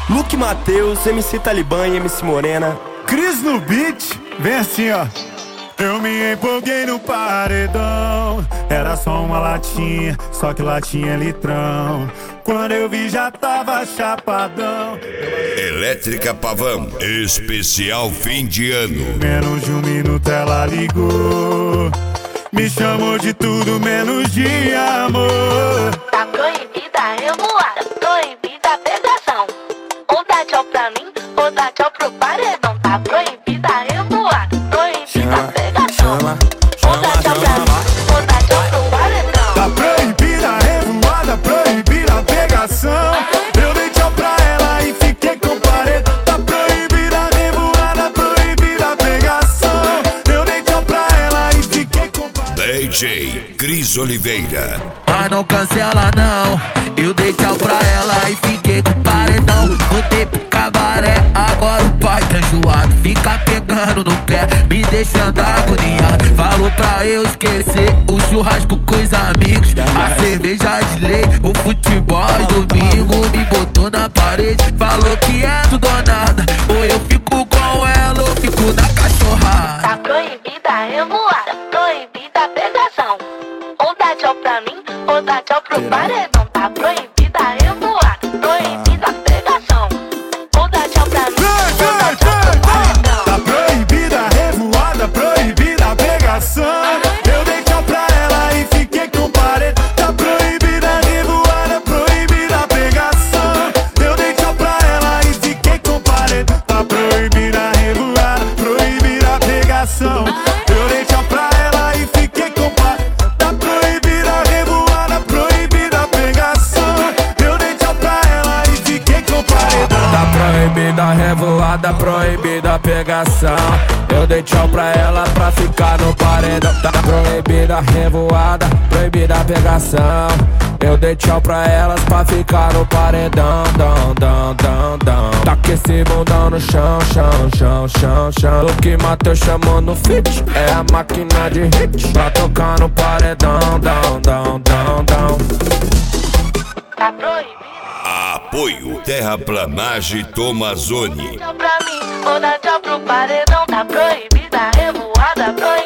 Luke Matheus, MC Talibã e MC Morena. Cris no beat, vem assim ó. Eu me empolguei no paredão. Era só uma latinha, só que latinha é litrão. Quando eu vi já tava chapadão. Elétrica Pavão, especial fim de ano. Menos de um minuto ela ligou. Me chamou de tudo menos de amor. Tá proibida a revoada, proibida a pegação. Ou dá tchau pra mim, ou dá tchau pro paredão. Tá proibida a revoada, proibida a pegação. Ou dá tchau pra mim, ou dá tchau pro paredão. Tá proibida a revoada, proibida a pegação. Eu dei tchau pra ela e fiquei com o paredão. Tá proibida a revoada, proibida a pegação. Eu dei tchau pra ela e fiquei com o paredão. DJ Cris Oliveira. Mas não cancela não, eu dei tchau pra ela e fiquei com o paredão. Voltei pro cabaré, agora o pai tá enjoado. Fica pegando no pé, me deixando agoniado. Falou pra eu esquecer o churrasco com os amigos, a cerveja de lei, o futebol e domingo. Me botou na parede, falou que é tudo ou nada. Ou eu fico com ela ou fico na cachorrada. Tá proibida a revoada, proibida a pegação. Ou dá tchau pra mim, ou dá tchau pro paredão. Tá proibida a revoada, proibida a pegação. Ou dá tchau pra mim, ou dá tchau pro paredão. Tá proibida a revoada, proibida a pegação. Eu dei tchau pra ela e fiquei com o paredão. Tá proibida a revoada, proibida a pegação. Eu dei tchau pra ela e fiquei com o paredão. Tá proibida a revoada, proibida a pegação. Eu dei tchau pra ela e fiquei com o paredão. Tá proibida a revoada, proibida a pegação. Eu dei tchau pra ela e fiquei com o paredão. Tá proibida a revoada, proibida a pegação. Eu dei tchau pra ela pra ficar no paredão. Tá proibida a revoada, proibida a pegação. Eu dei tchau pra elas pra ficar no paredão. Tá com esse bundão no chão. O que Matheus chamou no fit é a máquina de hit pra tocar no paredão. Tá proibida. Apoio Terraplanagem Tomazoni. Tchau pra mim, ou dá tchau pro paredão. Tá proibida a revoada, proibida